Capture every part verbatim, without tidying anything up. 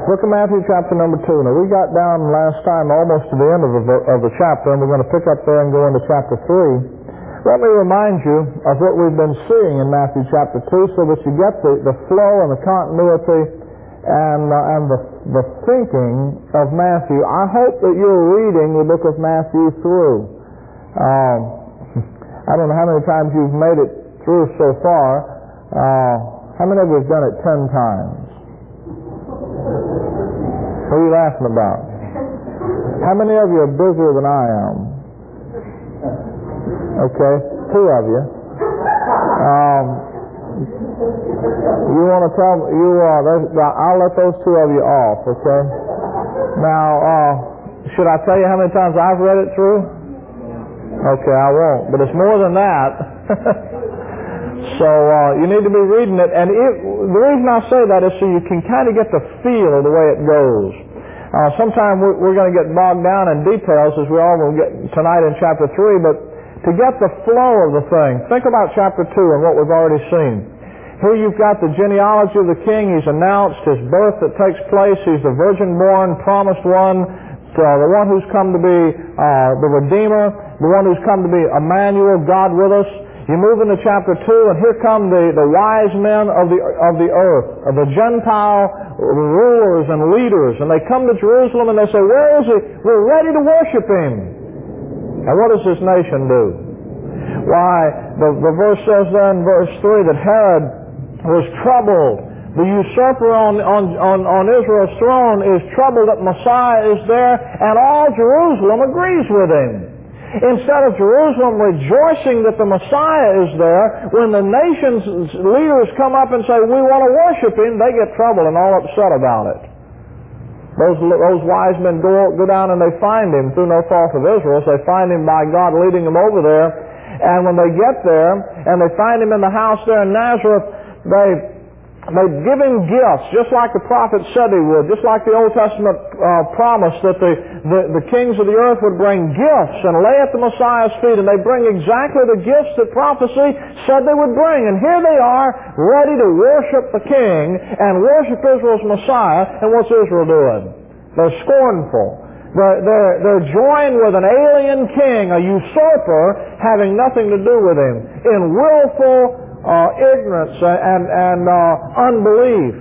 Book of Matthew, chapter number two. Now, we got down last time almost to the end of the, of the chapter, and we're going to pick up there and go into chapter three. Let me remind you of what we've been seeing in Matthew chapter two so that you get the, the flow and the continuity and, uh, and the, the thinking of Matthew. I hope that you're reading the book of Matthew through. Um, I don't know how many times you've made it through so far. Uh, how many of you have done it ten times? What are you laughing about? How many of you are busier than I am? Okay, two of you. Um, you want to tell me? You, uh, I'll let those two of you off. Okay. Now, uh, should I tell you how many times I've read it through? Okay, I won't. But it's more than that. So uh, you need to be reading it, and it, the reason I say that is so you can kind of get the feel of the way it goes. Uh, Sometimes we're, we're going to get bogged down in details, as we all will get tonight in chapter three, but to get the flow of the thing, think about chapter two and what we've already seen. Here you've got the genealogy of the king. He's announced his birth that takes place. He's the virgin-born, promised one, uh, the one who's come to be uh, the Redeemer, the one who's come to be Emmanuel, God with us. You move into chapter two, and here come the, the wise men of the of the earth, of the Gentile rulers and leaders, and they come to Jerusalem and they say, "Where is he? We're ready to worship him." And what does this nation do? Why, the, the verse says there in verse three that Herod was troubled. The usurper on, on, on, on Israel's throne is troubled that Messiah is there, and all Jerusalem agrees with him. Instead of Jerusalem rejoicing that the Messiah is there, when the nation's leaders come up and say, "We want to worship him," they get troubled and all upset about it. Those, those wise men go, go down and they find him through no fault of Israel's. They find him by God leading them over there. And when they get there and they find him in the house there in Nazareth, they... They give him gifts, just like the prophet said he would, just like the Old Testament uh, promised that the, the, the kings of the earth would bring gifts and lay at the Messiah's feet, and they bring exactly the gifts that prophecy said they would bring. And here they are, ready to worship the king and worship Israel's Messiah, and what's Israel doing? They're scornful. They're, they're, they're joined with an alien king, a usurper, having nothing to do with him, in willful Uh, ignorance and, and uh, unbelief.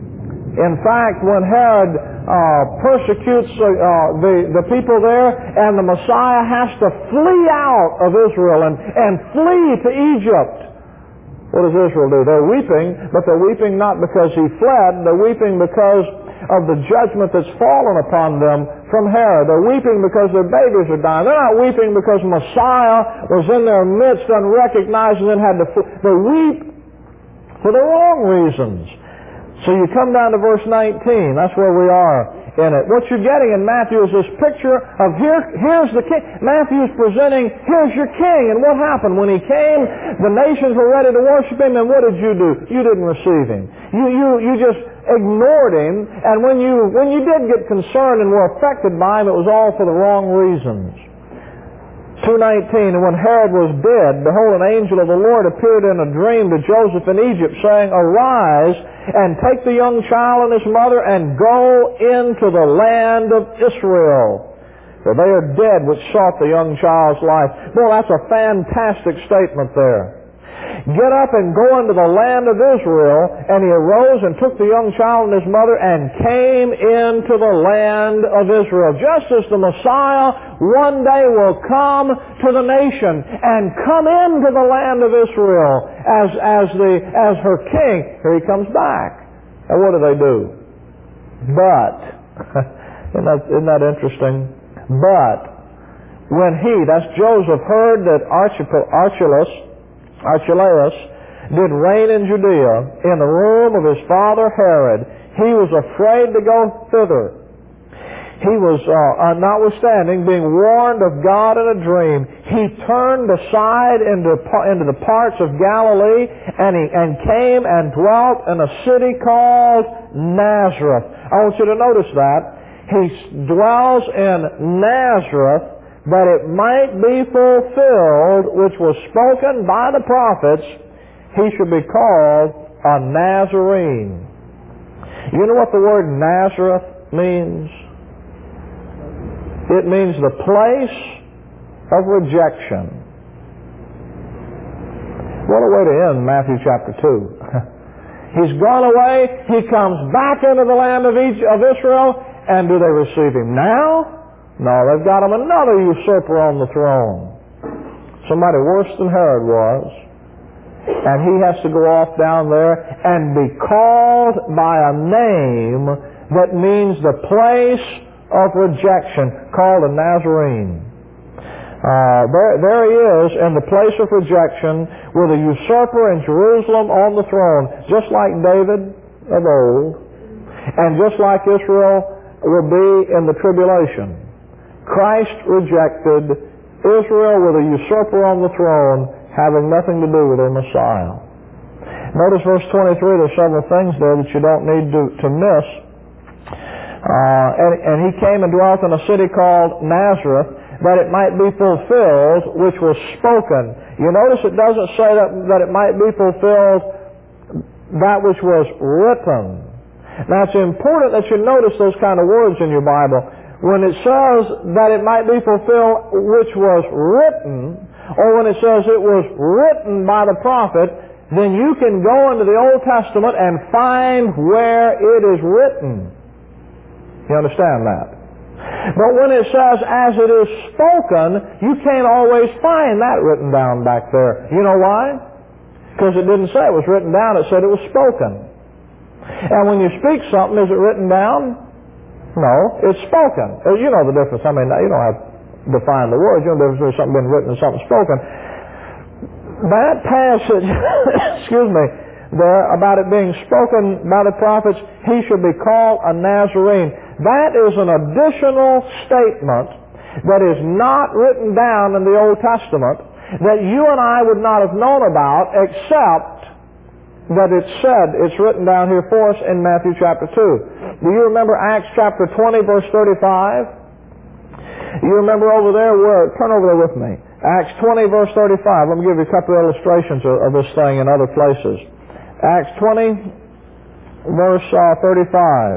In fact, when Herod uh, persecutes uh, the, the people there, and the Messiah has to flee out of Israel and, and flee to Egypt, what does Israel do? They're weeping, but they're weeping not because he fled, they're weeping because of the judgment that's fallen upon them from Herod. They're weeping because their babies are dying. They're not weeping because Messiah was in their midst unrecognized and then had to flee. They weep for the wrong reasons. So you come down to verse nineteen. That's where we are in it. What you're getting in Matthew is this picture of here, here's the king. Matthew's presenting, here's your king. And what happened? When he came, the nations were ready to worship him, and what did you do? You didn't receive him. You, you, you just ignored him, and when you, when you did get concerned and were affected by him, it was all for the wrong reasons. two nineteen, and when Herod was dead, behold, an angel of the Lord appeared in a dream to Joseph in Egypt, saying, "Arise, and take the young child and his mother, and go into the land of Israel. For they are dead which sought the young child's life." Well, that's a fantastic statement there. Get up and go into the land of Israel. And he arose and took the young child and his mother and came into the land of Israel. Just as the Messiah one day will come to the nation and come into the land of Israel as, as, the, as her king. Here he comes back. And what do they do? But, isn't that, isn't that interesting? But, when he, that's Joseph, heard that Archelaus, Archelaus did reign in Judea in the room of his father Herod, he was afraid to go thither. He was, uh, notwithstanding, being warned of God in a dream, he turned aside into, into the parts of Galilee, and he and came and dwelt in a city called Nazareth. I want you to notice that. He dwells in Nazareth, that it might be fulfilled, which was spoken by the prophets, he should be called a Nazarene. You know what the word Nazareth means? It means the place of rejection. What a way to end Matthew chapter two. He's gone away. He comes back into the land of Israel. And do they receive him now? No, they've got him another usurper on the throne. Somebody worse than Herod was. And he has to go off down there and be called by a name that means the place of rejection, called a Nazarene. Uh, there, there he is in the place of rejection with a usurper in Jerusalem on the throne, just like David of old, and just like Israel will be in the tribulation. Christ rejected, Israel with a usurper on the throne, having nothing to do with their Messiah. Notice verse twenty-three, there's several things there that you don't need to, to miss. Uh, and, and he came and dwelt in a city called Nazareth, that it might be fulfilled, which was spoken. You notice it doesn't say that, that it might be fulfilled that which was written. Now it's important that you notice those kind of words in your Bible. When it says that it might be fulfilled which was written, or when it says it was written by the prophet, then you can go into the Old Testament and find where it is written. You understand that? But when it says as it is spoken, you can't always find that written down back there. You know why? Because it didn't say it was written down, it said it was spoken. And when you speak something, is it written down? No, it's spoken. You know the difference. I mean, you don't have to define the words. You know the difference between something being written and something spoken. That passage, excuse me, there about it being spoken by the prophets, he should be called a Nazarene. That is an additional statement that is not written down in the Old Testament that you and I would not have known about except that it's said, it's written down here for us in Matthew chapter two. Do you remember Acts chapter twenty, verse thirty-five? You remember over there where, turn over there with me. Acts twenty, verse thirty-five. Let me give you a couple of illustrations of, of this thing in other places. Acts twenty, verse uh, thirty-five.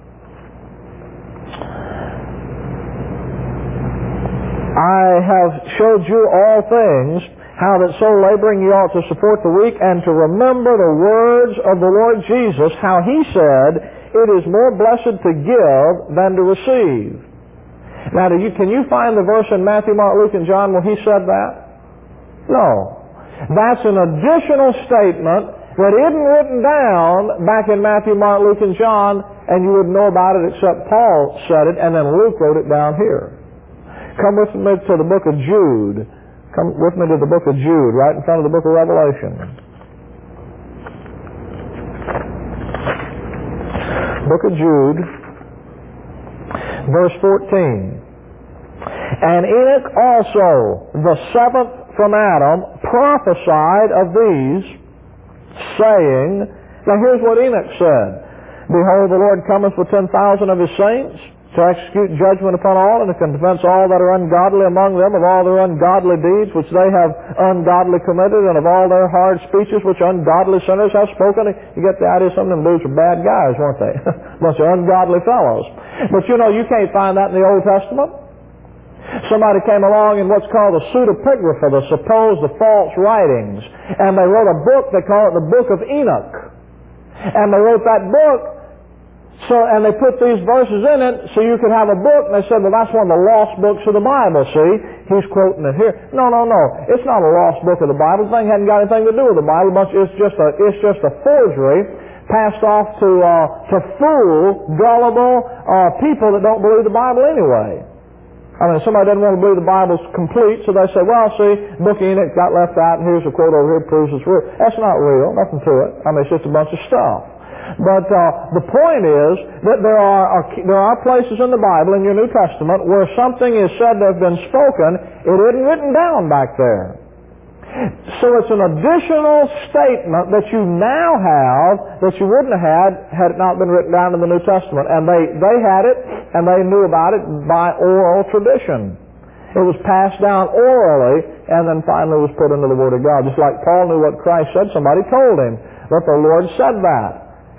I have showed you all things, how that so laboring ye ought to support the weak, and to remember the words of the Lord Jesus, how he said, it is more blessed to give than to receive. Now, do you, can you find the verse in Matthew, Mark, Luke, and John where he said that? No. That's an additional statement that isn't written down back in Matthew, Mark, Luke, and John, and you wouldn't know about it except Paul said it, and then Luke wrote it down here. Come with me to the book of Jude. Come with me to the book of Jude, right in front of the book of Revelation. Book of Jude, verse fourteen. And Enoch also, the seventh from Adam, prophesied of these, saying, now here's what Enoch said, behold, the Lord cometh with ten thousand of his saints, to execute judgment upon all, and to convince all that are ungodly among them of all their ungodly deeds which they have ungodly committed, and of all their hard speeches which ungodly sinners have spoken. You get the idea some of them dudes were bad guys, weren't they? A bunch of ungodly fellows. But you know, you can't find that in the Old Testament. Somebody came along in what's called the pseudepigrapha, the supposed, the false writings, and they wrote a book, they call it the Book of Enoch. And they wrote that book, So, and they put these verses in it so you could have a book, and they said, well, that's one of the lost books of the Bible, see? He's quoting it here. No, no, no. It's not a lost book of the Bible. The thing hadn't got anything to do with the Bible. It's just a, it's just a forgery passed off to, uh, to fool gullible uh, people that don't believe the Bible anyway. I mean, somebody doesn't want to believe the Bible's complete, so they say, well, see, book of Enoch got left out, and here's a quote over here that proves it's real. That's not real. Nothing to it. I mean, it's just a bunch of stuff. But uh, the point is that there are, are there are places in the Bible, in your New Testament, where something is said to have been spoken. It isn't written down back there. So it's an additional statement that you now have that you wouldn't have had had it not been written down in the New Testament. And they, they had it, and they knew about it by oral tradition. It was passed down orally, and then finally was put into the Word of God. Just like Paul knew what Christ said, somebody told him that the Lord said that.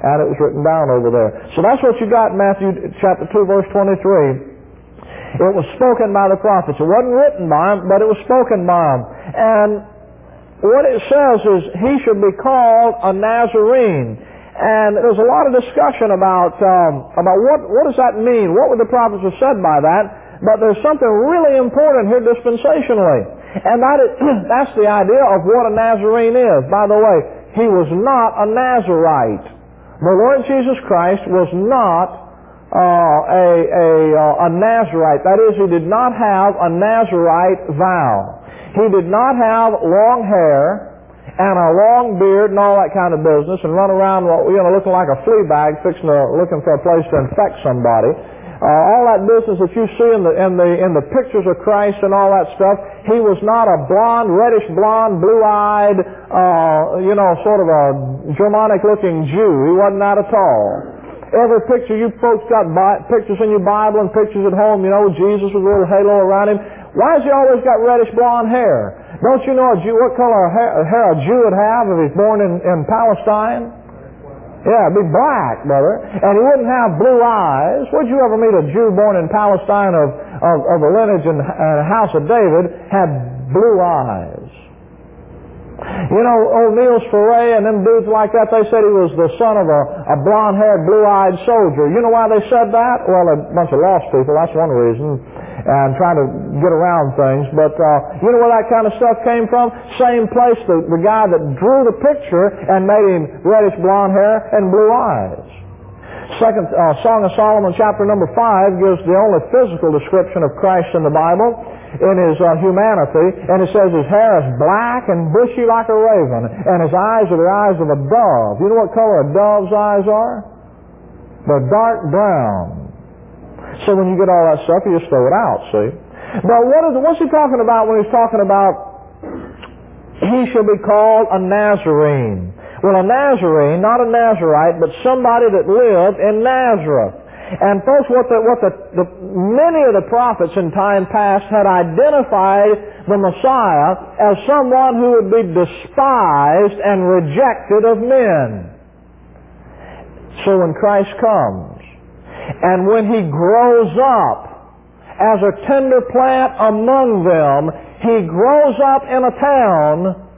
and it was written down over there. So that's what you got in Matthew chapter two, verse twenty-three. It was spoken by the prophets. It wasn't written by them, but it was spoken by them. And what it says is he should be called a Nazarene. And there's a lot of discussion about um, about what what does that mean? What would the prophets have said by that? But there's something really important here dispensationally, and that is, that's the idea of what a Nazarene is. By the way, he was not a Nazarite. The Lord Jesus Christ was not uh, a a, a Nazarite. That is, he did not have a Nazarite vow. He did not have long hair and a long beard and all that kind of business, and run around, you know, looking like a flea bag, fixing to, looking for a place to infect somebody. Uh, all that business that you see in the in the in the pictures of Christ and all that stuff. He was not a blonde, reddish blonde, blue-eyed, uh, you know, sort of a Germanic-looking Jew. He wasn't that at all. Every picture you folks got bi- pictures in your Bible and pictures at home, you know, Jesus with a little halo around him. Why has he always got reddish blonde hair? Don't you know a Jew, what color of hair, hair a Jew would have if he's born in, in Palestine? Yeah, it'd be black, brother. And he wouldn't have blue eyes. Would you ever meet a Jew born in Palestine of, of, of a lineage and a house of David had blue eyes? You know, old Niels Ferre and them dudes like that, they said he was the son of a, a blonde-haired, blue-eyed soldier. You know why they said that? Well, a bunch of lost people, that's one reason, and trying to get around things. But uh, you know where that kind of stuff came from? Same place the, the guy that drew the picture and made him reddish blonde hair and blue eyes. Second uh, Song of Solomon, chapter number five, gives the only physical description of Christ in the Bible in his uh, humanity, and it says his hair is black and bushy like a raven, and his eyes are the eyes of a dove. You know what color a dove's eyes are? They're dark brown. So when you get all that stuff, you just throw it out, see? But what is, what's he talking about when he's talking about he shall be called a Nazarene? Well, a Nazarene, not a Nazarite, but somebody that lived in Nazareth. And folks, what the, what the, the many of the prophets in time past had identified the Messiah as someone who would be despised and rejected of men. So when Christ comes, and when he grows up as a tender plant among them, he grows up in a town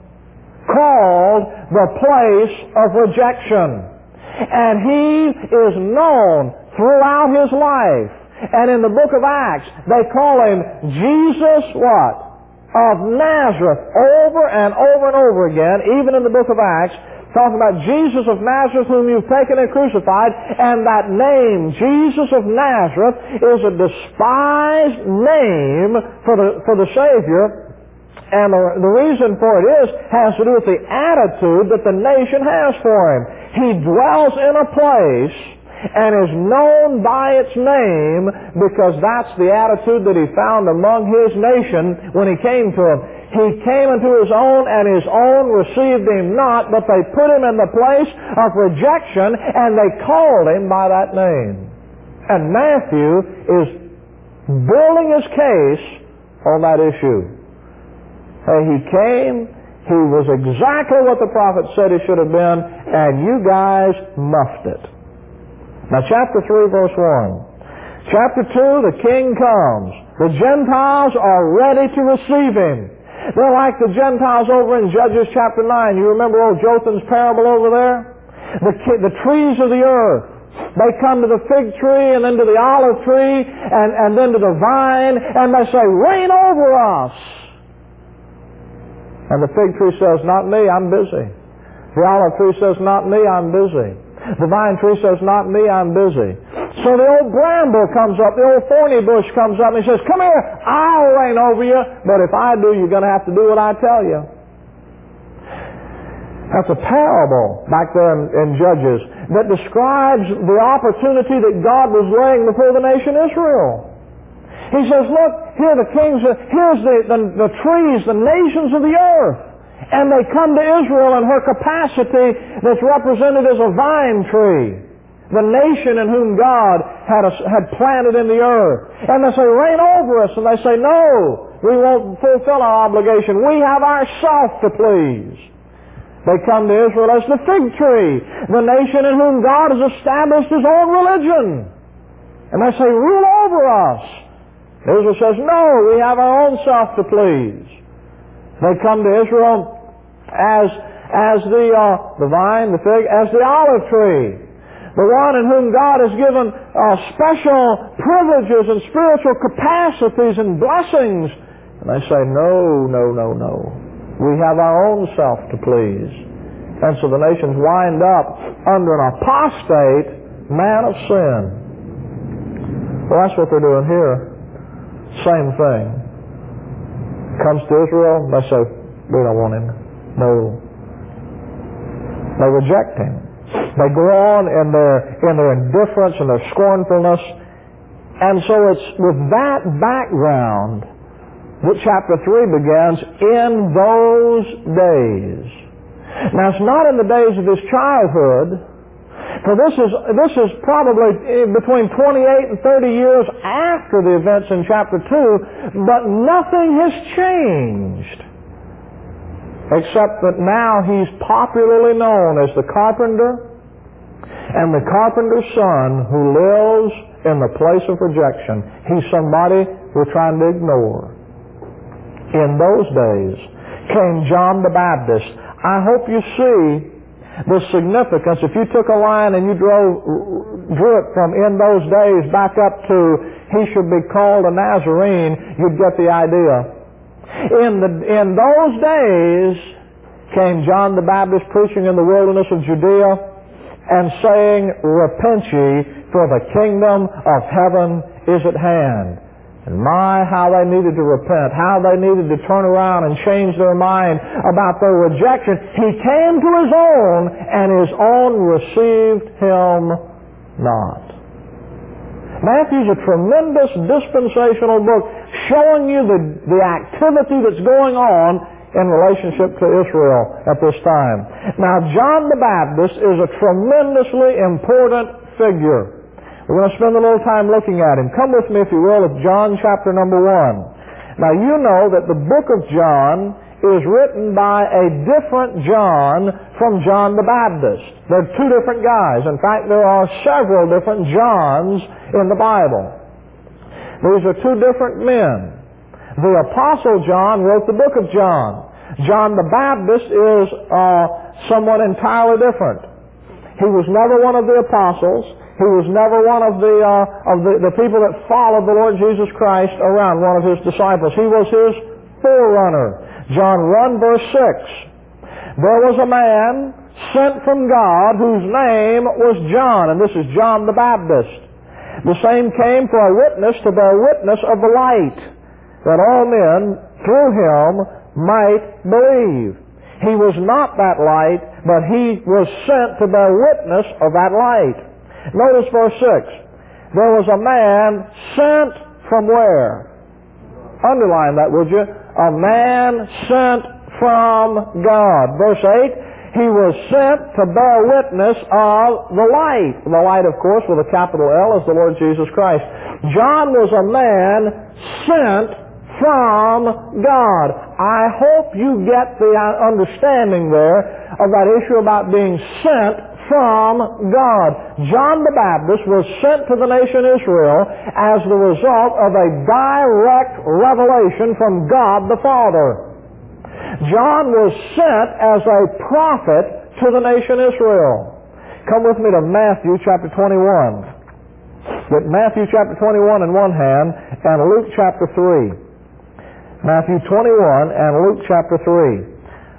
called the place of rejection. And he is known throughout his life. And in the book of Acts, they call him Jesus what? Of Nazareth. Over and over and over again, even in the book of Acts, talking about Jesus of Nazareth whom you've taken and crucified. And that name, Jesus of Nazareth, is a despised name for the, for the Savior. And the, the reason for it is, has to do with the attitude that the nation has for him. He dwells in a place and is known by its name because that's the attitude that he found among his nation when he came to him. He came into his own, and his own received him not, but they put him in the place of rejection, and they called him by that name. And Matthew is building his case on that issue. Hey, he came, he was exactly what the prophet said he should have been, and you guys muffed it. Now, chapter three, verse one. Chapter two, the king comes. The Gentiles are ready to receive him. They're like the Gentiles over in Judges chapter nine. You remember old Jotham's parable over there? The, the trees of the earth. They come to the fig tree and then to the olive tree and, and then to the vine, and they say, reign over us. And the fig tree says, not me, I'm busy. The olive tree says, not me, I'm busy. The vine tree says, not me, I'm busy. So the old bramble comes up, the old thorny bush comes up, and he says, come here, I'll reign over you, but if I do, you're going to have to do what I tell you. That's a parable back there in, in Judges that describes the opportunity that God was laying before the nation Israel. He says, look, here are the kings, here's the, the, the trees, the nations of the earth. And they come to Israel in her capacity that's represented as a vine tree. The nation in whom God had, a, had planted in the earth. And they say, reign over us. And they say, no, we won't fulfill our obligation. We have ourselves to please. They come to Israel as the fig tree, the nation in whom God has established His own religion. And they say, rule over us. Israel says, no, we have our own self to please. They come to Israel as, as the, uh, the vine, the fig, as the olive tree, the one in whom God has given uh, special privileges and spiritual capacities and blessings. And they say, no, no, no, no. We have our own self to please. And so the nations wind up under an apostate man of sin. Well, that's what they're doing here. Same thing. Comes to Israel, they say, we don't want him. No. They reject him. They go on in their, in their indifference and their scornfulness. And so it's with that background that chapter three begins, in those days. Now, it's not in the days of his childhood, for this is, this is probably between twenty-eight and thirty years after the events in chapter two, but nothing has changed, except that now he's popularly known as the carpenter and the carpenter's son who lives in the place of rejection. He's somebody we're trying to ignore. In those days came John the Baptist. I hope you see the significance. If you took a line and you drove, drew it from in those days back up to he should be called a Nazarene, you'd get the idea. In, the, in those days came John the Baptist preaching in the wilderness of Judea and saying, repent ye, for the kingdom of heaven is at hand. And my, how they needed to repent, how they needed to turn around and change their mind about their rejection. He came to His own, and His own received Him not. Matthew's a tremendous dispensational book showing you the, the activity that's going on in relationship to Israel at this time. Now, John the Baptist is a tremendously important figure. We're going to spend a little time looking at him. Come with me, if you will, at John chapter number one. Now, you know that the book of John is written by a different John from John the Baptist. They're two different guys. In fact, there are several different Johns in the Bible. These are two different men. The Apostle John wrote the book of John. John the Baptist is uh, someone entirely different. He was never one of the apostles. He was never one of the uh, of the, the people that followed the Lord Jesus Christ around, one of His disciples. He was His forerunner. John one verse six. There was a man sent from God whose name was John, and this is John the Baptist. The same came for a witness to bear witness of the light, that all men through him might believe. He was not that light, but he was sent to bear witness of that light. Notice verse six. There was a man sent from where? Underline that, would you? A man sent from God. Verse eight. He was sent to bear witness of the light. The light, of course, with a capital L, is the Lord Jesus Christ. John was a man sent from God. I hope you get the understanding there of that issue about being sent from God. John the Baptist was sent to the nation Israel as the result of a direct revelation from God the Father. John was sent as a prophet to the nation Israel. Come with me to Matthew chapter twenty-one. Get Matthew chapter twenty-one in one hand and Luke chapter three. Matthew twenty-one and Luke chapter three.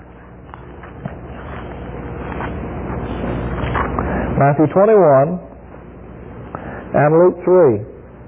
Matthew twenty-one and Luke three.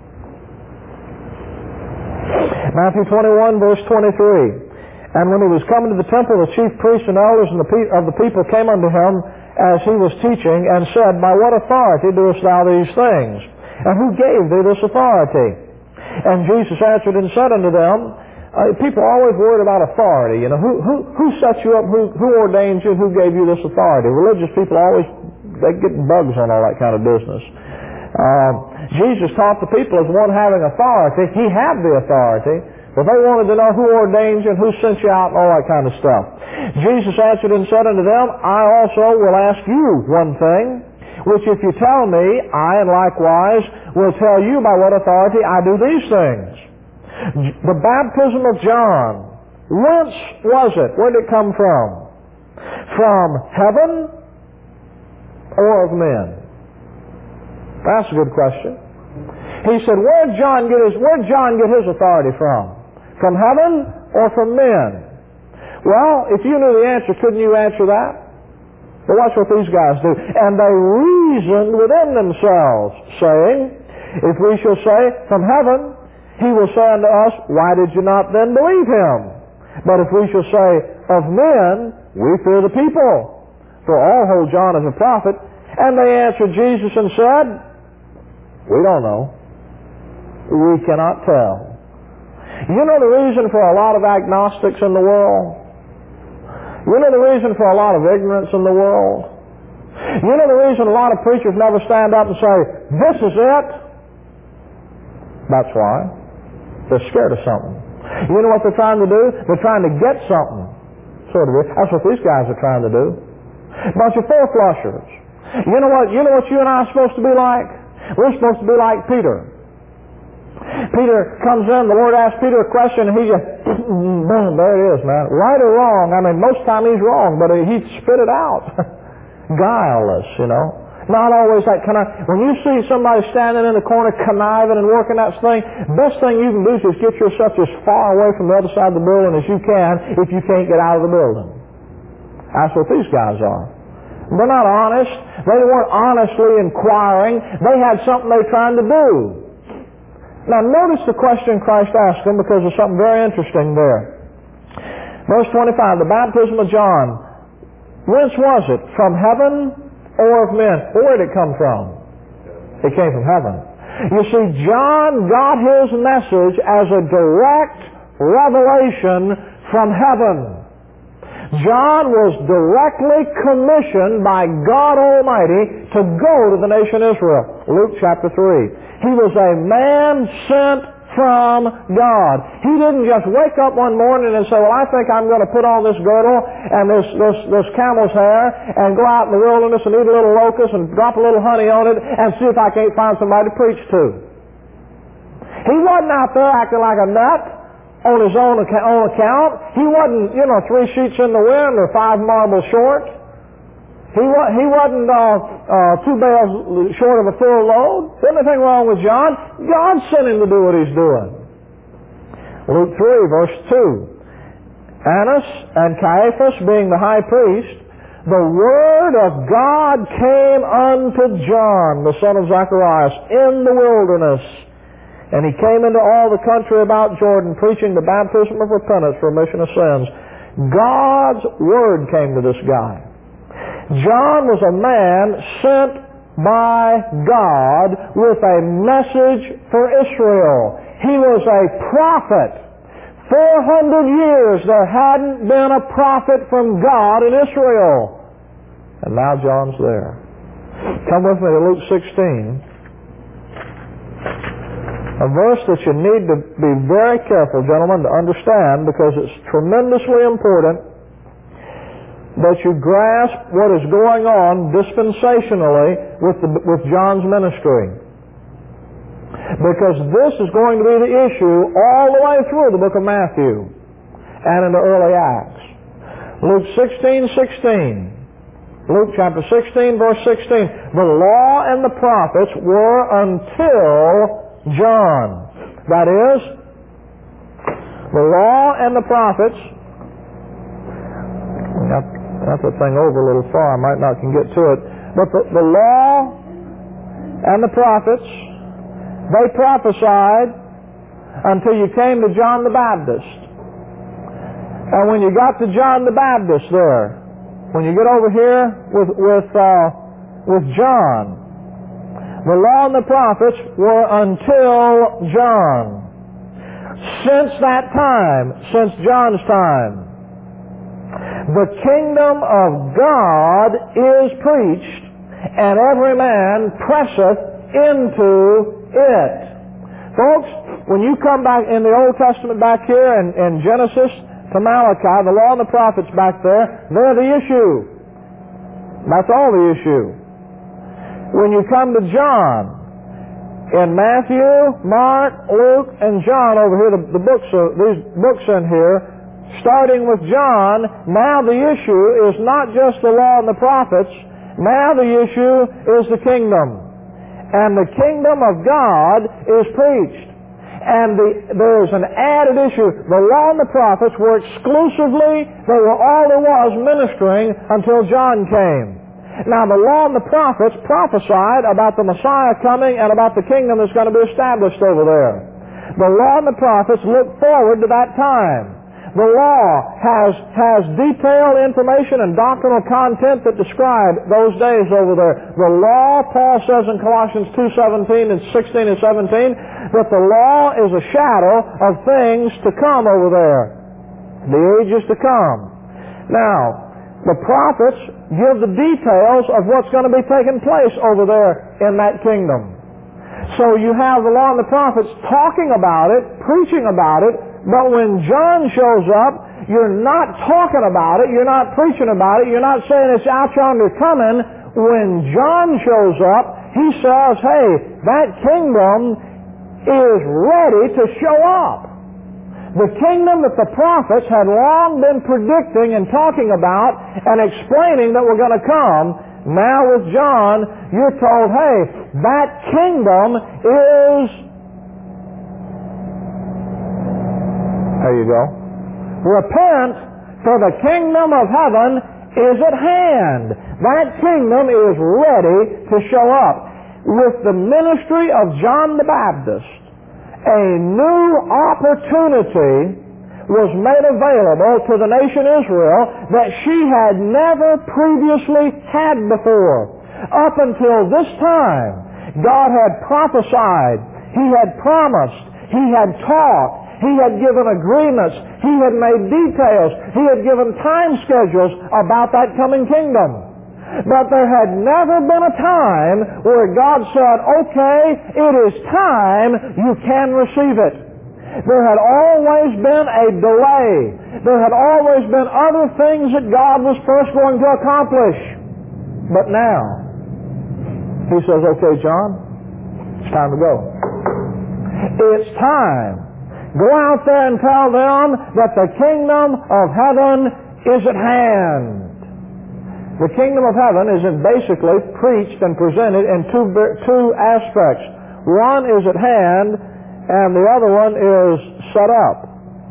Matthew twenty-one verse twenty-three. And when he was coming to the temple, the chief priests and elders and the pe- of the people came unto him as he was teaching, and said, By what authority doest thou these things? And who gave thee this authority? And Jesus answered and said unto them, uh, people are always worried about authority. You know, who who who set you up? Who who ordained you? Who gave you this authority? Religious people always they get bugs on all that kind of business. Uh, Jesus taught the people as one having authority. He had the authority, But they wanted to know who ordained you and who sent you out and all that kind of stuff. Jesus answered and said unto them, I also will ask you one thing, which if you tell me, I and likewise will tell you by what authority I do these things. The baptism of John, whence was it? Where did it come from? From heaven or of men? That's a good question. He said, where'd John get his, where'd John get his authority from? From heaven or from men? Well, if you knew the answer, couldn't you answer that? But watch what these guys do. And they reasoned within themselves, saying, if we shall say, from heaven, he will say unto us, why did you not then believe him? But if we shall say, of men, we fear the people. For all hold John as a prophet. And they answered Jesus and said, we don't know. We cannot tell. You know the reason for a lot of agnostics in the world? You know the reason for a lot of ignorance in the world? You know the reason a lot of preachers never stand up and say, this is it? That's why. They're scared of something. You know what they're trying to do? They're trying to get something. Sort of. That's what these guys are trying to do. A bunch of four-flushers. You know what, you know what you and I are supposed to be like? We're supposed to be like Peter. Peter comes in, the Lord asks Peter a question, and he just, boom, there it is, man. Right or wrong? I mean, most of the time he's wrong, but he spit it out. Guileless, you know. Not always like, can I, when you see somebody standing in the corner conniving and working that thing, best thing you can do is just get yourself as far away from the other side of the building as you can if you can't get out of the building. That's what these guys are. They're not honest. They weren't honestly inquiring. They had something they were trying to do. Now notice the question Christ asked them, because there's something very interesting there. Verse twenty-five, the baptism of John. Whence was it? From heaven or of men? Where did it come from? It came from heaven. You see, John got his message as a direct revelation from heaven. John was directly commissioned by God Almighty to go to the nation Israel. Luke chapter three. He was a man sent from God. He didn't just wake up one morning and say, well, I think I'm going to put on this girdle and this, this, this camel's hair and go out in the wilderness and eat a little locust and drop a little honey on it and see if I can't find somebody to preach to. He wasn't out there acting like a nut on his own account. He wasn't, you know, three sheets in the wind or five marbles short. He, wa- he wasn't uh, uh, two bales short of a full load. There's nothing wrong with John. God sent him to do what he's doing. Luke three, verse two. Annas and Caiaphas being the high priest, the word of God came unto John, the son of Zacharias, in the wilderness. And he came into all the country about Jordan, preaching the baptism of repentance for remission of sins. God's word came to this guy. John was a man sent by God with a message for Israel. He was a prophet. four hundred years there hadn't been a prophet from God in Israel. And now John's there. Come with me to Luke sixteen. A verse that you need to be very careful, gentlemen, to understand, because it's tremendously important that you grasp what is going on dispensationally with, the, with John's ministry. Because this is going to be the issue all the way through the book of Matthew and into early Acts. Luke sixteen sixteen. Luke chapter sixteen, verse sixteen. The law and the prophets were until John. That is, the law and the prophets. Got that thing over a little far. I might not can get to it. But the, the law and the prophets, they prophesied until you came to John the Baptist. And when you got to John the Baptist there, when you get over here with with uh, with John, the law and the prophets were until John. Since that time, since John's time, the kingdom of God is preached, and every man presseth into it. Folks, when you come back in the Old Testament back here in, in Genesis to Malachi, the law and the prophets back there, they're the issue. That's all the issue. When you come to John, in Matthew, Mark, Luke, and John over here, the, the books, are, these books in here, starting with John, now the issue is not just the law and the prophets, now the issue is the kingdom. And the kingdom of God is preached. And the, there's an added issue. The law and the prophets were exclusively, they were all there was ministering until John came. Now, the law and the prophets prophesied about the Messiah coming and about the kingdom that's going to be established over there. The law and the prophets look forward to that time. The law has, has detailed information and doctrinal content that describe those days over there. The law, Paul says in Colossians two seventeen and sixteen and seventeen, that the law is a shadow of things to come over there. The ages to come. Now, the prophets give the details of what's going to be taking place over there in that kingdom. So you have the law and the prophets talking about it, preaching about it, but when John shows up, you're not talking about it, you're not preaching about it, you're not saying it's out yonder coming. When John shows up, he says, hey, that kingdom is ready to show up. The kingdom that the prophets had long been predicting and talking about and explaining that were going to come, now with John, you're told, hey, that kingdom is... There you go. Repent, for the kingdom of heaven is at hand. That kingdom is ready to show up. With the ministry of John the Baptist, a new opportunity was made available to the nation Israel that she had never previously had before. Up until this time, God had prophesied, He had promised, He had taught, He had given agreements, He had made details, He had given time schedules about that coming kingdom. But there had never been a time where God said, okay, it is time, you can receive it. There had always been a delay. There had always been other things that God was first going to accomplish. But now, He says, okay, John, it's time to go. It's time. Go out there and tell them that the kingdom of heaven is at hand. The kingdom of heaven is basically preached and presented in two, two aspects. One is at hand, and the other one is set up.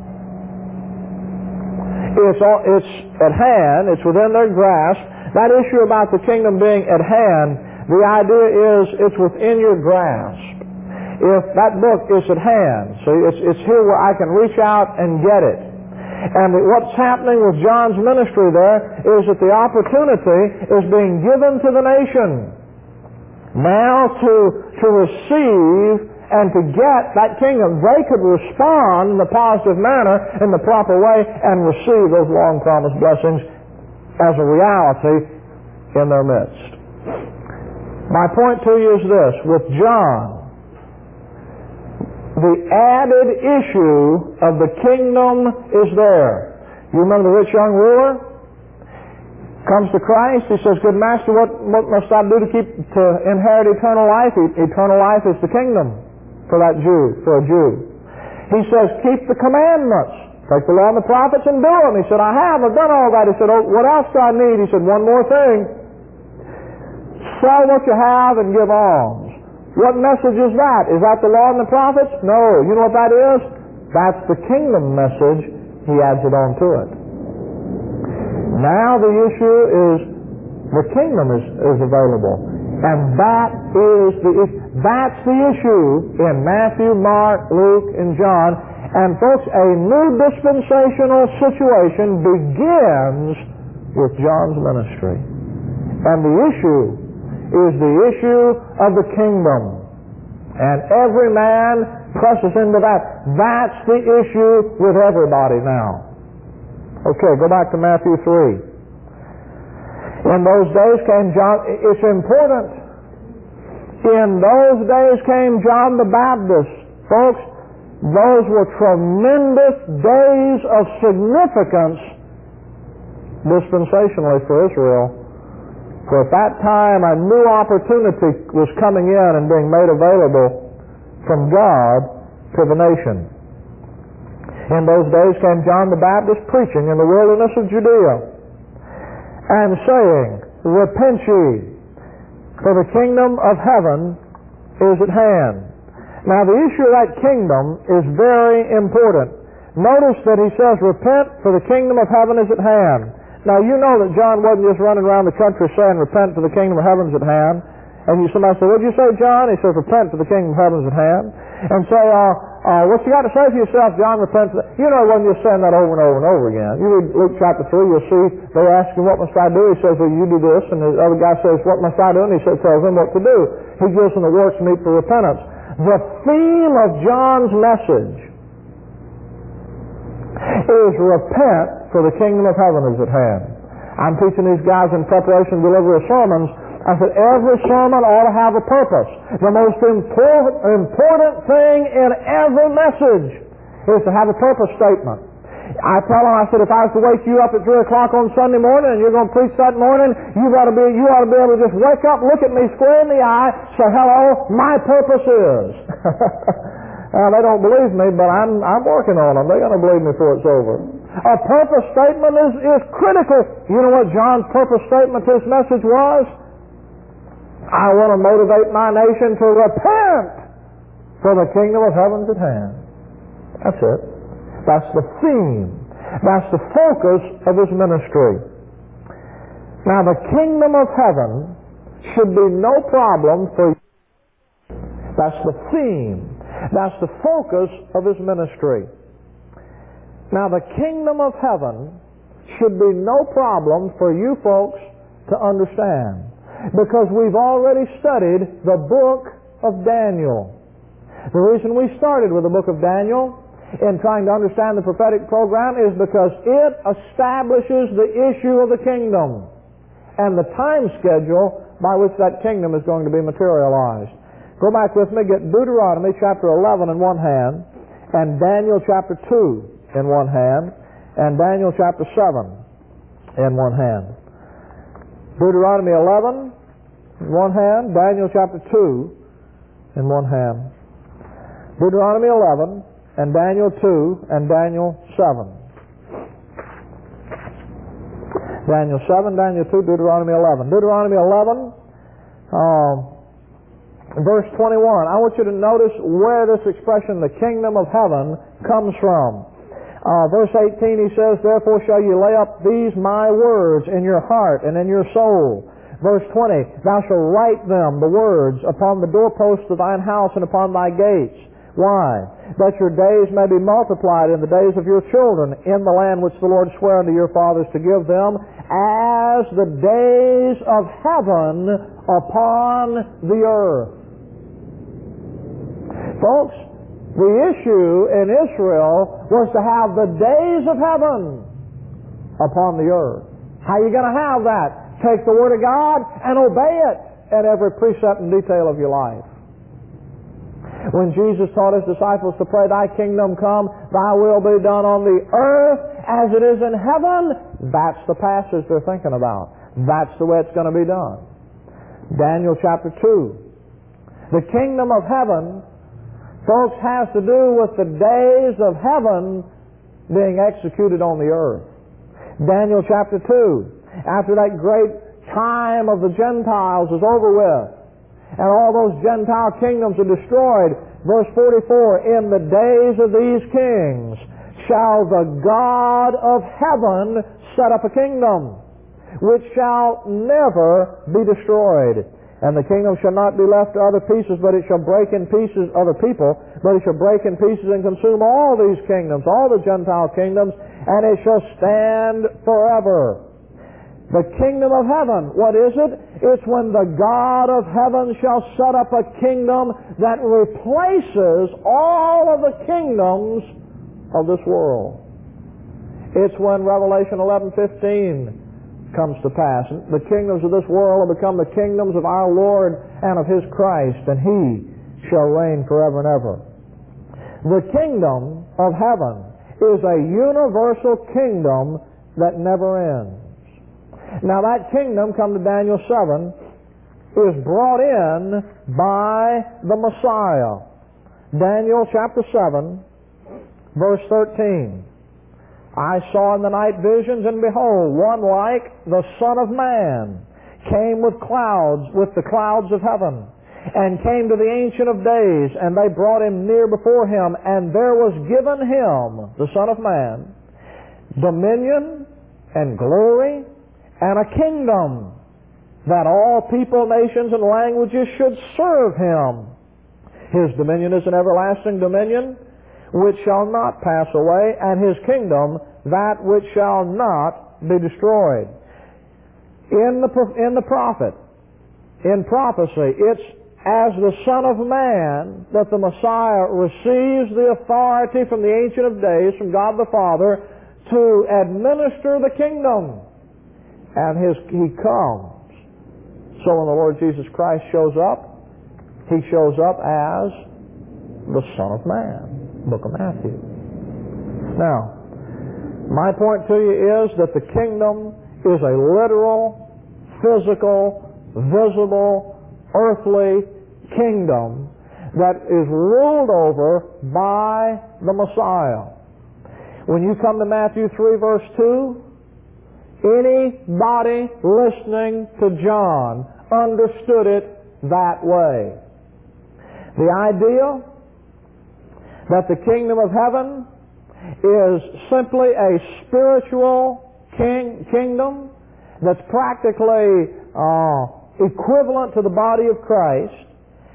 It's, all, it's at hand, it's within their grasp. That issue about the kingdom being at hand, the idea is it's within your grasp. If that book is at hand, so it's, it's here where I can reach out and get it. And what's happening with John's ministry there is that the opportunity is being given to the nation now to, to receive and to get that kingdom. They could respond in the positive manner, in the proper way, and receive those long-promised blessings as a reality in their midst. My point to you is this. With John, the added issue of the kingdom is there. You remember the rich young ruler? Comes to Christ, he says, good master, what, what must I do to keep to inherit eternal life? Eternal life is the kingdom for that Jew, for a Jew. He says, keep the commandments. Take the law and the prophets and do them. He said, I have, I've done all that. He said, oh, what else do I need? He said, one more thing. Sell what you have and give alms. What message is that? Is that the law and the prophets? No. You know what that is? That's the kingdom message. He adds it on to it. Now the issue is the kingdom is, is available. And that is the that's the issue in Matthew, Mark, Luke, and John. And folks, a new dispensational situation begins with John's ministry. And the issue is the issue of the kingdom. And every man presses into that. That's the issue with everybody now. Okay, go back to Matthew three. In those days came John, it's important. In those days came John the Baptist Folks, those were tremendous days of significance dispensationally for Israel. For at that time a new opportunity was coming in and being made available from God to the nation. In those days came John the Baptist preaching in the wilderness of Judea and saying, Repent ye, for the kingdom of heaven is at hand. Now the issue of that kingdom is very important. Notice that he says, Repent, for the kingdom of heaven is at hand. Now you know that John wasn't just running around the country saying, Repent, for the kingdom of heaven is at hand. And you somebody say, What did you say, John? He says, Repent, for the kingdom of heaven is at hand. And say, uh, uh, what you got to say for yourself, John, repent. For the... You know he wasn't just saying that over and over and over again. You read Luke chapter three, you'll see they ask him, What must I do? He says, Well, you do this. And the other guy says, What must I do? And he says, tells him what to do. He gives them the works meet for repentance. The theme of John's message is repent, for the kingdom of heaven is at hand. I'm teaching these guys in preparation to deliver sermons. I said every sermon ought to have a purpose. The most important, important thing in every message is to have a purpose statement. I tell them, I said, if I was to wake you up at three o'clock on Sunday morning and you're going to preach that morning, you ought to be, you ought to be able to just wake up, look at me square in the eye, say, hello, my purpose is. Now, they don't believe me, but I'm, I'm working on them. They're going to believe me before it's over. A purpose statement is, is critical. You know what John's purpose statement to his message was? I want to motivate my nation to repent, for the kingdom of heaven's at hand. That's it. That's the theme. That's the focus of his ministry. Now, the kingdom of heaven should be no problem for you. That's the theme. That's the focus of his ministry. Now, the kingdom of heaven should be no problem for you folks to understand, because we've already studied the book of Daniel. The reason we started with the book of Daniel in trying to understand the prophetic program is because it establishes the issue of the kingdom and the time schedule by which that kingdom is going to be materialized. Go back with me, get Deuteronomy chapter eleven in one hand, and Daniel chapter two in one hand, and Daniel chapter seven in one hand. Deuteronomy eleven in one hand, Daniel chapter two in one hand. Deuteronomy eleven, and Daniel two, and Daniel seven. Daniel seven, Daniel two, Deuteronomy eleven. Deuteronomy eleven, um, verse twenty-one. I want you to notice where this expression, the kingdom of heaven, comes from. Uh, verse eighteen, he says, Therefore shall you lay up these my words in your heart and in your soul. Verse twenty, Thou shalt write them, the words, upon the doorposts of thine house and upon thy gates. Why? That your days may be multiplied in the days of your children in the land which the Lord sware unto your fathers to give them, as the days of heaven upon the earth. Folks, the issue in Israel was to have the days of heaven upon the earth. How are you going to have that? Take the Word of God and obey it at every precept and detail of your life. When Jesus taught his disciples to pray, Thy kingdom come, Thy will be done on the earth as it is in heaven, that's the passage they're thinking about. That's the way it's going to be done. Daniel chapter two. The kingdom of heaven, folks, has to do with the days of heaven being executed on the earth. Daniel chapter two. After that great time of the Gentiles is over with, and all those Gentile kingdoms are destroyed. Verse forty-four, In the days of these kings shall the God of heaven set up a kingdom, which shall never be destroyed. And the kingdom shall not be left to other pieces, but it shall break in pieces, other people, but it shall break in pieces and consume all these kingdoms, all the Gentile kingdoms, and it shall stand forever. The kingdom of heaven, what is it? It's when the God of heaven shall set up a kingdom that replaces all of the kingdoms of this world. It's when Revelation eleven fifteen comes to pass. The kingdoms of this world will become the kingdoms of our Lord and of His Christ, and He shall reign forever and ever. The kingdom of heaven is a universal kingdom that never ends. Now that kingdom, come to Daniel seven, is brought in by the Messiah. Daniel chapter seven, verse thirteen. I saw in the night visions, and behold, one like the Son of Man came with clouds, with the clouds of heaven, and came to the Ancient of Days, and they brought him near before him, and there was given him, the Son of Man, dominion and glory and a kingdom, that all people, nations, and languages should serve him. His dominion is an everlasting dominion which shall not pass away, and his kingdom that which shall not be destroyed. In the, in the prophet, in prophecy, it's as the Son of Man that the Messiah receives the authority from the Ancient of Days, from God the Father, to administer the kingdom. And his, he comes. So when the Lord Jesus Christ shows up, he shows up as the Son of Man. Book of Matthew. Now, my point to you is that the kingdom is a literal, physical, visible, earthly kingdom that is ruled over by the Messiah. When you come to Matthew three, verse two, anybody listening to John understood it that way. The idea that the kingdom of heaven is simply a spiritual king, kingdom that's practically uh, equivalent to the body of Christ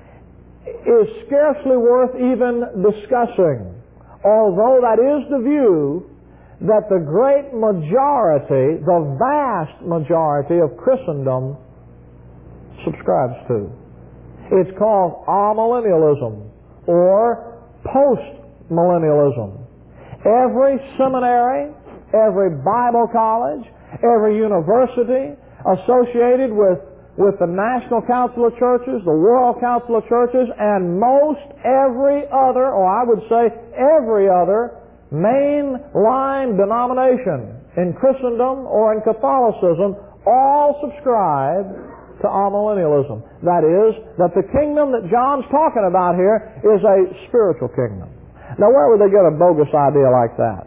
is scarcely worth even discussing, although that is the view that the great majority, the vast majority of Christendom subscribes to. It's called amillennialism or post-millennialism. Every seminary, every Bible college, every university associated with, with the National Council of Churches, the World Council of Churches, and most every other, or I would say every other, mainline denomination in Christendom or in Catholicism all subscribe to amillennialism. That is, that the kingdom that John's talking about here is a spiritual kingdom. Now, where would they get a bogus idea like that?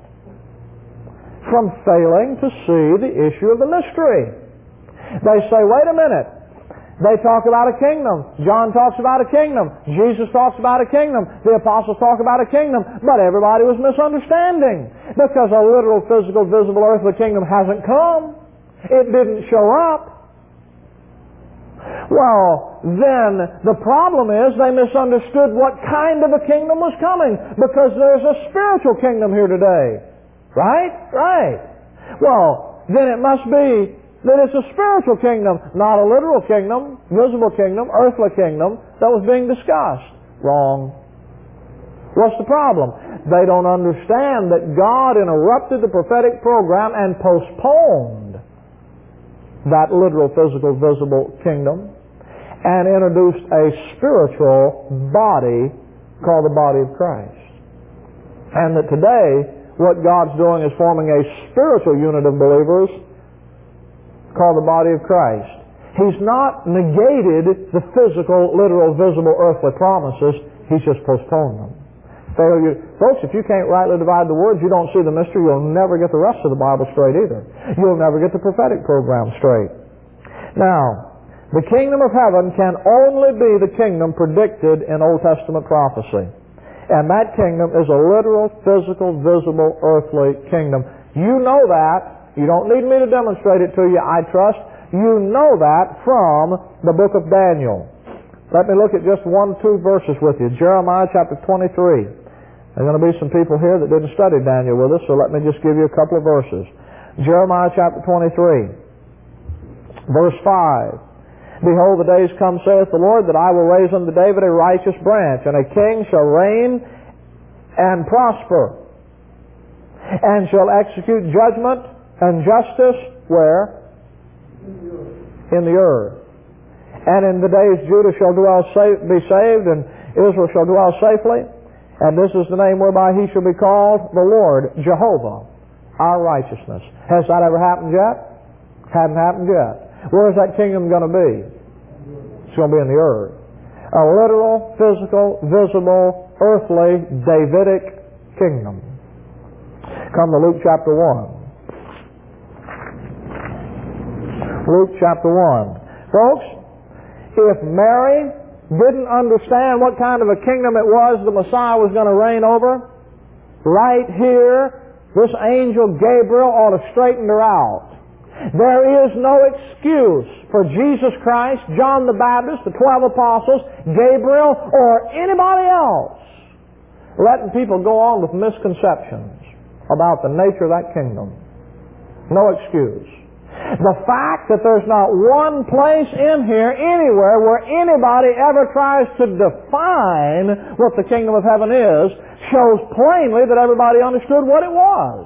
From failing to see the issue of the mystery. They say, wait a minute. They talk about a kingdom. John talks about a kingdom. Jesus talks about a kingdom. The apostles talk about a kingdom. But everybody was misunderstanding because a literal, physical, visible, earthly kingdom hasn't come. It didn't show up. Well, then the problem is they misunderstood what kind of a kingdom was coming, because there's a spiritual kingdom here today. Right? Right. Well, then it must be that it's a spiritual kingdom, not a literal kingdom, visible kingdom, earthly kingdom that was being discussed. Wrong. What's the problem? They don't understand that God interrupted the prophetic program and postponed that literal, physical, visible kingdom and introduced a spiritual body called the body of Christ. And that today, what God's doing is forming a spiritual unit of believers called the body of Christ. He's not negated the physical, literal, visible, earthly promises. He's just postponed them. Failure. Folks, if you can't rightly divide the words, you don't see the mystery, you'll never get the rest of the Bible straight either. You'll never get the prophetic program straight. Now, the kingdom of heaven can only be the kingdom predicted in Old Testament prophecy. And that kingdom is a literal, physical, visible, earthly kingdom. You know that. You don't need me to demonstrate it to you, I trust. You know that from the book of Daniel. Let me look at just one, two verses with you. Jeremiah chapter twenty-three. There are going to be some people here that didn't study Daniel with us, so let me just give you a couple of verses. Jeremiah chapter twenty-three, verse five. Behold, the days come, saith the Lord, that I will raise unto David a righteous branch, and a king shall reign and prosper, and shall execute judgment and justice, where? In the earth. And in the days Judah shall dwell safe, be saved, and Israel shall dwell safely. And this is the name whereby he shall be called the Lord Jehovah, our righteousness. Has that ever happened yet? Hadn't happened yet. Where is that kingdom going to be? It's going to be in the earth. A literal, physical, visible, earthly, Davidic kingdom. Come to Luke chapter one. Luke chapter one. Folks, if Mary didn't understand what kind of a kingdom it was the Messiah was going to reign over, right here, this angel Gabriel ought to straighten her out. There is no excuse for Jesus Christ, John the Baptist, the twelve apostles, Gabriel, or anybody else letting people go on with misconceptions about the nature of that kingdom. No excuse. The fact that there's not one place in here anywhere where anybody ever tries to define what the kingdom of heaven is shows plainly that everybody understood what it was.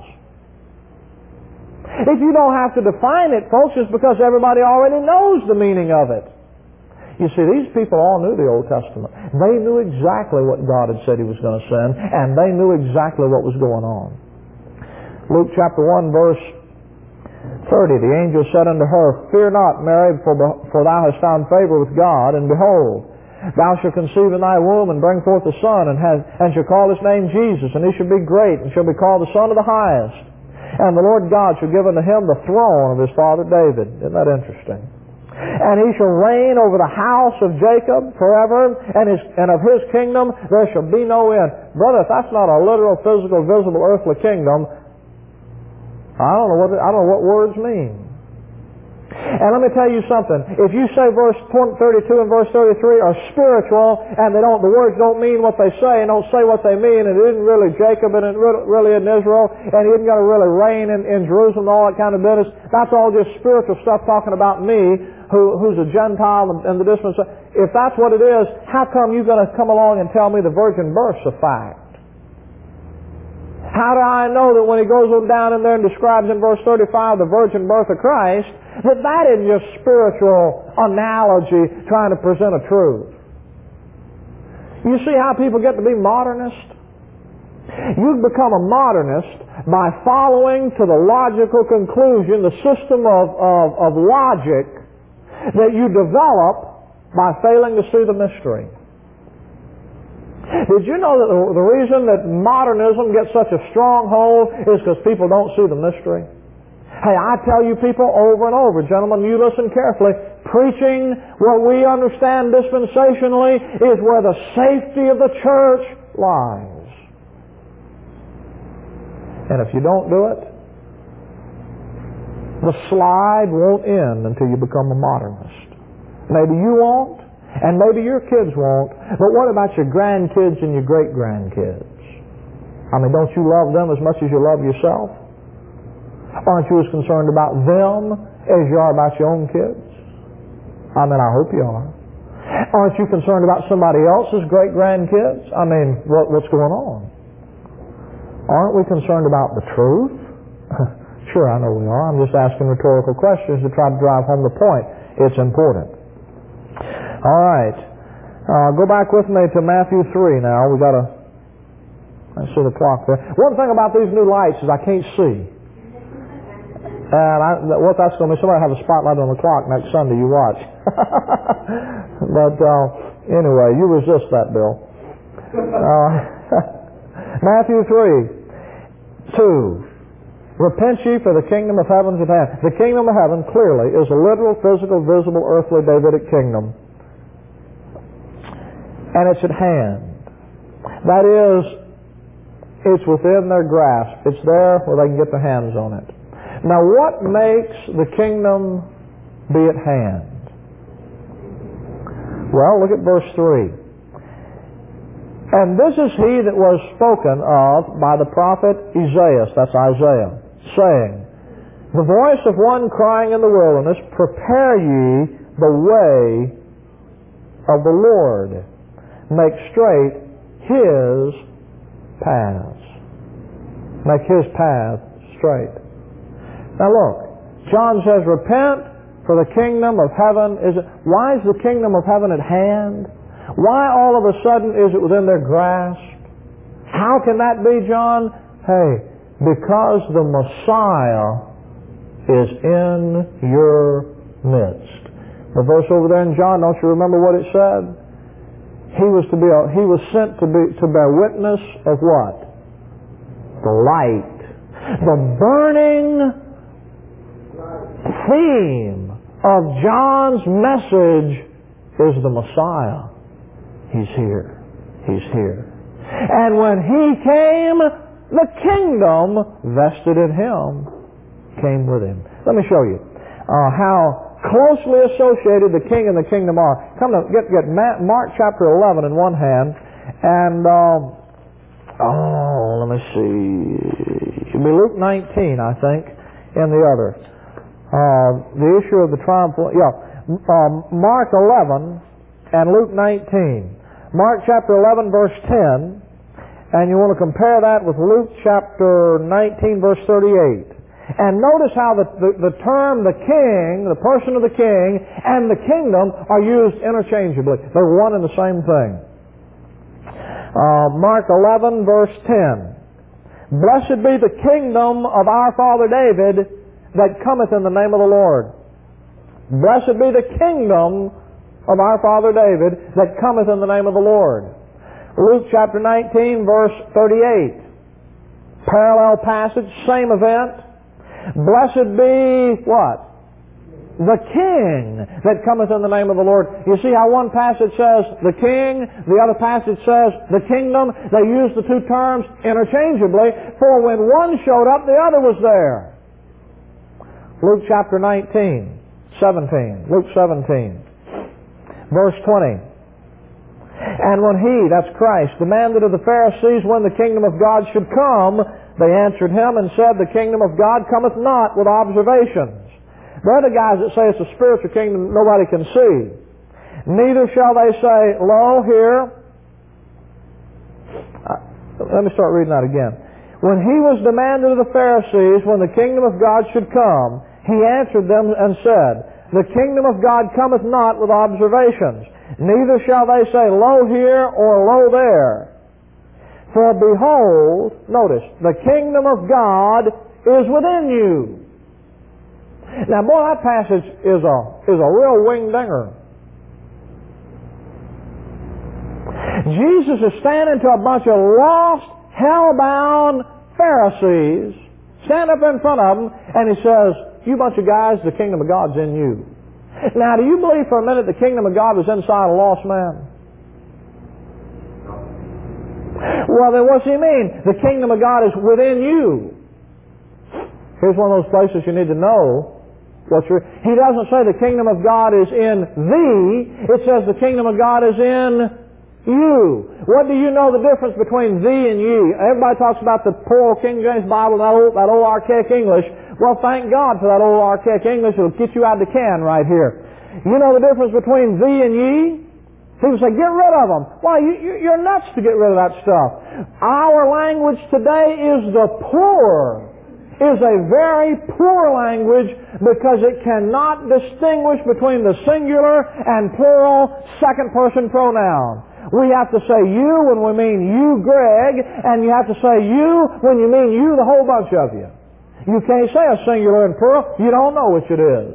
If you don't have to define it, folks, it's because everybody already knows the meaning of it. You see, these people all knew the Old Testament. They knew exactly what God had said He was going to send, and they knew exactly what was going on. Luke chapter one, verse thirty, the angel said unto her, Fear not, Mary, for, for thou hast found favor with God, and behold, thou shalt conceive in thy womb, and bring forth a son, and, have, and shall call his name Jesus, and he shall be great, and shall be called the Son of the Highest. And the Lord God shall give unto him the throne of his father David. Isn't that interesting? And he shall reign over the house of Jacob forever, and, his, and of his kingdom there shall be no end. Brother, if that's not a literal, physical, visible, earthly kingdom, I don't know what I don't know what words mean. And let me tell you something. If you say verse thirty-two and verse thirty-three are spiritual, and they don't, the words don't mean what they say, and don't say what they mean, and it isn't really Jacob, and it really isn't Israel, and he isn't going to really reign in, in Jerusalem, and all that kind of business. That's all just spiritual stuff talking about me, who, who's a Gentile and the dispensation. If that's what it is, how come you're going to come along and tell me the virgin birth's a fact? How do I know that when he goes down in there and describes in verse thirty-five the virgin birth of Christ, that that isn't just spiritual analogy trying to present a truth? You see how people get to be modernist? You become a modernist by following to the logical conclusion, the system of, of, of logic that you develop by failing to see the mystery. Did you know that the reason that modernism gets such a stronghold is because people don't see the mystery? Hey, I tell you people over and over, gentlemen, you listen carefully, preaching what we understand dispensationally is where the safety of the church lies. And if you don't do it, the slide won't end until you become a modernist. Maybe you won't, and maybe your kids won't, but what about your grandkids and your great-grandkids? I mean, don't you love them as much as you love yourself? Aren't you as concerned about them as you are about your own kids? I mean, I hope you are. Aren't you concerned about somebody else's great-grandkids? I mean, what, what's going on? Aren't we concerned about the truth? Sure, I know we are. I'm just asking rhetorical questions to try to drive home the point. It's important. All right. Uh, go back with me to Matthew three now. We've got to... I see the clock there. One thing about these new lights is I can't see. And I, what that's going to be, somebody have a spotlight on the clock next Sunday, you watch. But uh, anyway, you resist that, Bill. Uh, Matthew three, two. Repent ye, for the kingdom of heaven is at hand. The kingdom of heaven, clearly, is a literal, physical, visible, earthly, Davidic kingdom. And it's at hand. That is, it's within their grasp. It's there where they can get their hands on it. Now, what makes the kingdom be at hand? Well, look at verse three. And this is he that was spoken of by the prophet Isaiah, that's Isaiah, saying, The voice of one crying in the wilderness, Prepare ye the way of the Lord. Make straight His paths. Make His path straight. Now look, John says, Repent, for the kingdom of heaven is... Why is the kingdom of heaven at hand? Why all of a sudden is it within their grasp? How can that be, John? Hey, because the Messiah is in your midst. The verse over there in John, don't you remember what it said? He was to be. A, he was sent to be to bear witness of what? The light. The burning theme of John's message is the Messiah. He's here. He's here. And when He came, the kingdom vested in Him came with Him. Let me show you uh, how closely associated the king and the kingdom are. Come to get get Mark chapter eleven in one hand, and um, oh, let me see. It'll be Luke nineteen, I think, in the other. Uh, the issue of the triumphal. Yeah, um, Mark eleven and Luke nineteen. Mark chapter eleven, verse ten, and you want to compare that with Luke chapter nineteen, verse thirty-eight. And notice how the, the, the term the king, the person of the king, and the kingdom are used interchangeably. They're one and the same thing. Uh, Mark eleven, verse ten. Blessed be the kingdom of our father David that cometh in the name of the Lord. Blessed be the kingdom of our father David that cometh in the name of the Lord. Luke chapter nineteen, verse thirty-eight. Parallel passage, same event. Blessed be what? The king that cometh in the name of the Lord. You see how one passage says the king, the other passage says the kingdom. They use the two terms interchangeably, for when one showed up, the other was there. Luke chapter nineteen, seventeen. Luke seventeen, verse twenty. And when he, that's Christ, demanded of the Pharisees when the kingdom of God should come, they answered him and said, the kingdom of God cometh not with observations. They're the guys that say it's a spiritual kingdom nobody can see. Neither shall they say, lo, here. Uh, let me start reading that again. When he was demanded of the Pharisees when the kingdom of God should come, he answered them and said, the kingdom of God cometh not with observations. Neither shall they say, lo, here, or lo, there. For behold, notice, the kingdom of God is within you. Now, boy, that passage is a is a real wing-dinger. Jesus is standing to a bunch of lost, hell-bound Pharisees, stand up in front of them, and he says, you bunch of guys, the kingdom of God's in you. Now, do you believe for a minute the kingdom of God was inside a lost man? Well, then what's he mean? The kingdom of God is within you. Here's one of those places you need to know. What's your, he doesn't say the kingdom of God is in thee. It says the kingdom of God is in you. What do you know the difference between thee and ye? Everybody talks about the poor old King James Bible, that old, that old archaic English. Well, thank God for that old archaic English. It'll get you out of the can right here. You know the difference between thee and ye? People say, get rid of them. Why, you, you, you're nuts to get rid of that stuff. Our language today is the poor. Is a very poor language because it cannot distinguish between the singular and plural second person pronoun. We have to say you when we mean you, Greg, and you have to say you when you mean you, the whole bunch of you. You can't say a singular and plural. You don't know which it is.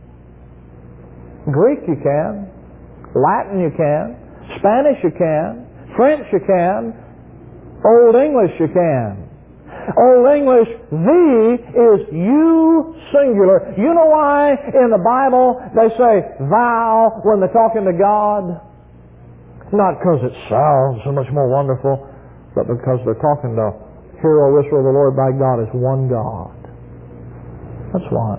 Greek you can. Latin you can. Spanish you can. French you can. Old English you can. Old English, thee is you singular. You know why in the Bible they say thou when they're talking to God? Not because it sounds so much more wonderful, but because they're talking to, hear, O Israel, the Lord thy God is one God. That's why.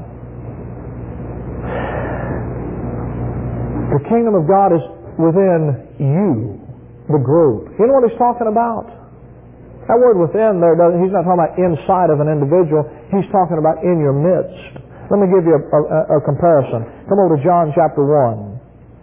The kingdom of God is within you, the group. You know what he's talking about? That word within there, he's not talking about inside of an individual. He's talking about in your midst. Let me give you a, a, a comparison. Come over to John chapter one.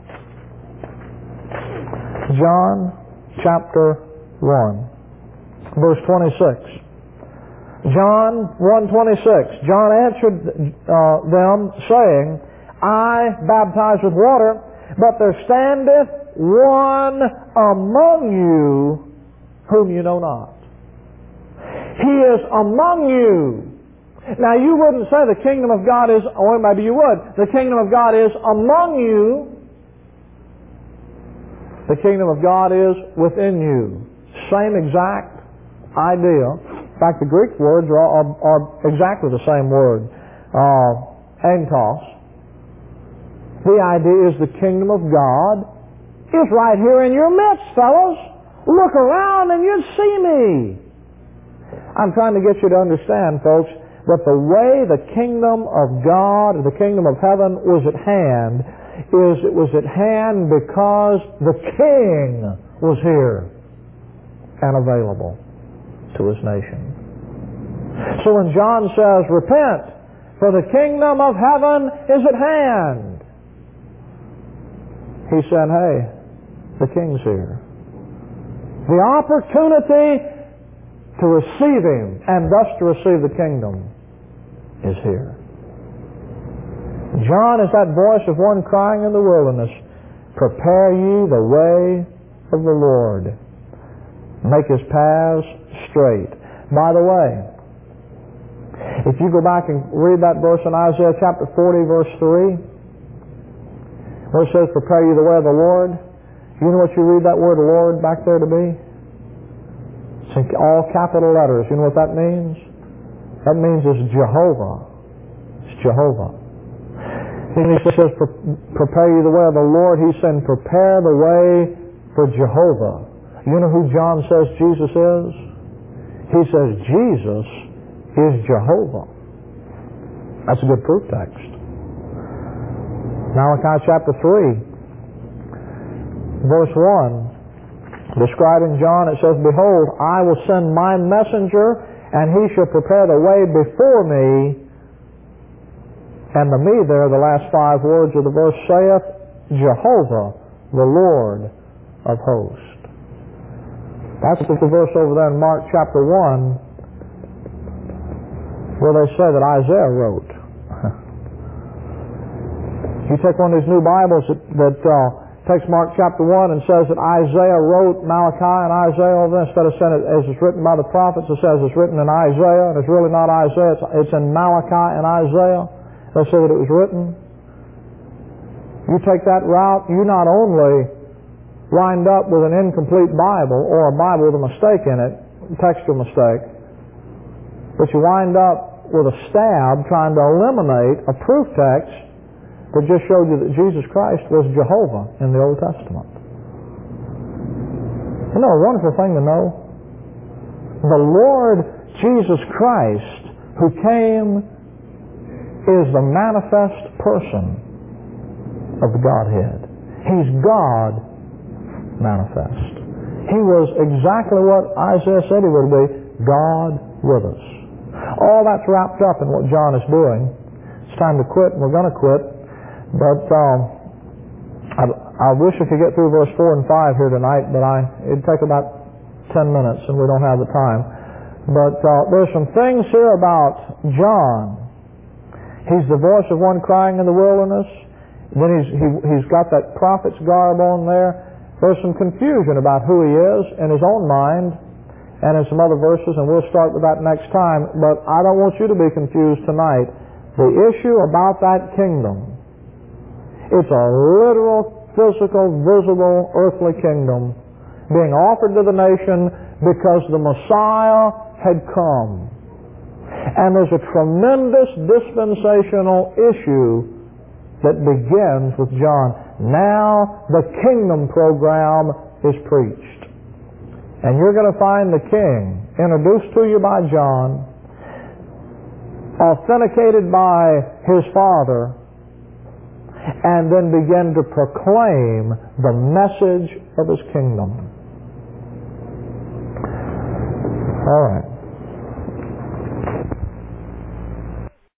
John chapter one, verse twenty-six. John one twenty-six. John answered uh, them, saying, I baptize with water, but there standeth one among you whom you know not. He is among you. Now you wouldn't say the kingdom of God is, or maybe you would, the kingdom of God is among you. The kingdom of God is within you. Same exact idea. In fact, the Greek words are, are, are exactly the same word. Uh, entos. The idea is the kingdom of God is right here in your midst, fellows. Look around and you'd see me. I'm trying to get you to understand, folks, that the way the kingdom of God, the kingdom of heaven was at hand, is it was at hand because the King was here and available to his nation. So when John says, repent, for the kingdom of heaven is at hand, he said, hey, the King's here. The opportunity to receive him and thus to receive the kingdom is here. John is that voice of one crying in the wilderness, prepare ye the way of the Lord. Make his paths straight. By the way, if you go back and read that verse in Isaiah chapter forty, verse three, where it says, prepare ye the way of the Lord, you know what you read that word Lord back there to be? It's in all capital letters. You know what that means? That means it's Jehovah. It's Jehovah. And he says, prepare you the way of the Lord. He's saying, prepare the way for Jehovah. You know who John says Jesus is? He says Jesus is Jehovah. That's a good proof text. Malachi chapter three, verse one, describing John, it says, behold, I will send my messenger, and he shall prepare the way before me. And the me there, the last five words of the verse, saith, Jehovah, the Lord of hosts. That's the verse over there in Mark chapter one, where they say that Isaiah wrote. You take one of these new Bibles that, that uh, takes Mark chapter one and says that Isaiah wrote Malachi and Isaiah over there, instead of saying it as it's written by the prophets, it says it's written in Isaiah, and it's really not Isaiah, it's, it's in Malachi and Isaiah. They say that it was written. You take that route, you not only wind up with an incomplete Bible or a Bible with a mistake in it, a textual mistake, but you wind up with a stab trying to eliminate a proof text that just showed you that Jesus Christ was Jehovah in the Old Testament. Isn't that a wonderful thing to know? The Lord Jesus Christ, who came, is the manifest person of the Godhead. He's God manifest. He was exactly what Isaiah said he would be, God with us. All that's wrapped up in what John is doing. It's time to quit, and we're going to quit. But um, I, I wish I could get through verse four and five here tonight, but I it'd take about ten minutes, and we don't have the time. But uh, there's some things here about John. He's the voice of one crying in the wilderness. Then he's, he, he's got that prophet's garb on there. There's some confusion about who he is in his own mind and in some other verses, and we'll start with that next time. But I don't want you to be confused tonight. The issue about that kingdom, it's a literal, physical, visible, earthly kingdom being offered to the nation because the Messiah had come. And there's a tremendous dispensational issue that begins with John. Now the kingdom program is preached. And you're going to find the king introduced to you by John, authenticated by his father, and then begin to proclaim the message of his kingdom. All right.